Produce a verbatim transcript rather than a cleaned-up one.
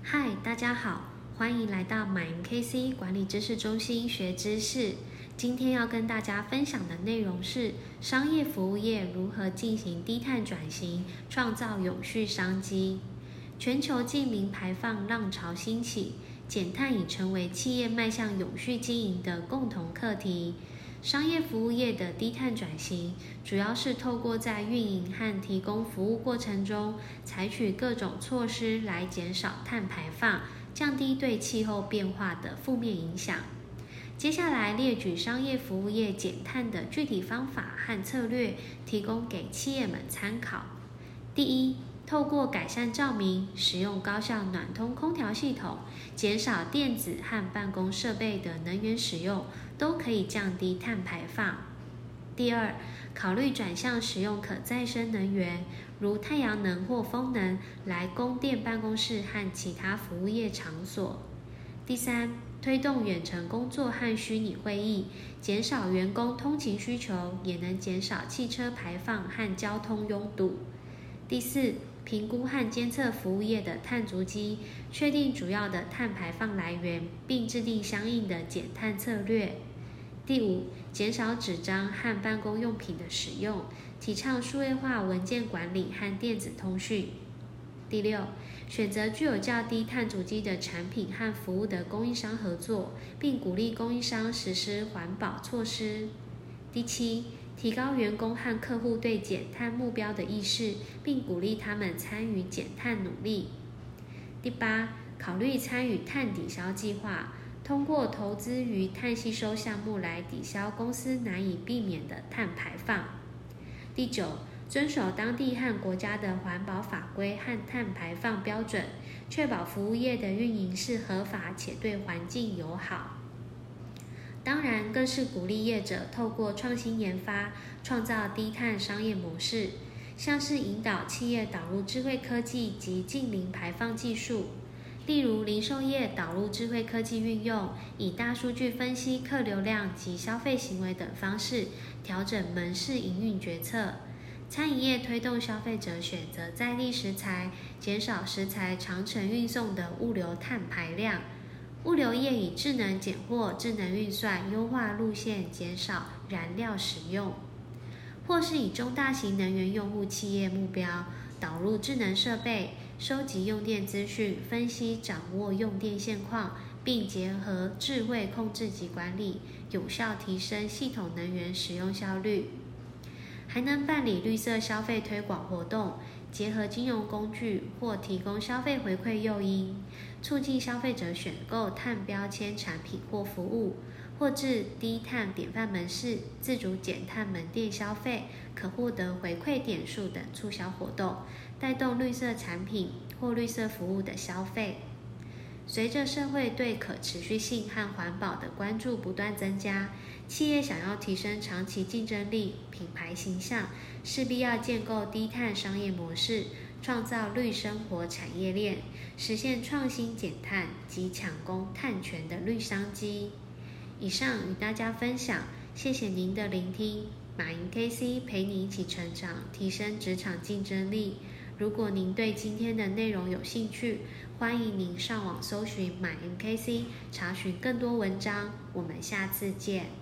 嗨，大家好，欢迎来到 MyMKC 管理知识中心学知识。今天要跟大家分享的内容是商业服务业如何进行低碳转型，创造永续商机。全球近零排放浪潮兴起，减碳已成为企业迈向永续经营的共同课题。商业服务业的低碳转型，主要是透过在运营和提供服务过程中，采取各种措施来减少碳排放，降低对气候变化的负面影响。接下来列举商业服务业减碳的具体方法和策略，提供给企业们参考。第一，透过改善照明，使用高效暖通空调系统，减少电子和办公设备的能源使用，都可以降低碳排放。第二，考虑转向使用可再生能源，如太阳能或风能，来供电办公室和其他服务业场所。第三，推动远程工作和虚拟会议，减少员工通勤需求，也能减少汽车排放和交通拥堵。第四，评估和监测服务业的碳足迹，确定主要的碳排放来源，并制定相应的减碳策略。第五，减少纸张和办公用品的使用，提倡数位化文件管理和电子通讯。第六，选择具有较低碳足迹的产品和服务的供应商合作，并鼓励供应商实施环保措施。第七，提高员工和客户对减碳目标的意识，并鼓励他们参与减碳努力。第八，考虑参与碳抵消计划，通过投资于碳吸收项目来抵消公司难以避免的碳排放。第九，遵守当地和国家的环保法规和碳排放标准，确保服务业的运营是合法且对环境友好。当然，更是鼓励业者透过创新研发，创造低碳商业模式，像是引导企业导入智慧科技及近零排放技术。例如，零售业导入智慧科技运用，以大数据分析客流量及消费行为等方式，调整门市营运决策。餐饮业推动消费者选择在地食材，减少食材长程运送的物流碳排量。物流业以智能拣货、智能运算优化路线，减少燃料使用。或是以中大型能源用户企业目标，导入智能设备，收集用电资讯，分析掌握用电现况，并结合智慧控制及管理，有效提升系统能源使用效率。还能办理绿色消费推广活动，结合金融工具或提供消费回馈诱因，促进消费者选购碳标签产品或服务，或至低碳典范门市、自主减碳门店消费，可获得回馈点数等促销活动，带动绿色产品或绿色服务的消费。随着社会对可持续性和环保的关注不断增加，企业想要提升长期竞争力、品牌形象，势必要建构低碳商业模式，创造绿生活产业链，实现创新减碳及抢攻碳权的绿商机。以上与大家分享，谢谢您的聆听。马云 K C 陪你一起成长，提升职场竞争力。如果您对今天的内容有兴趣，欢迎您上网搜寻 MyMKC， 查询更多文章。我们下次见。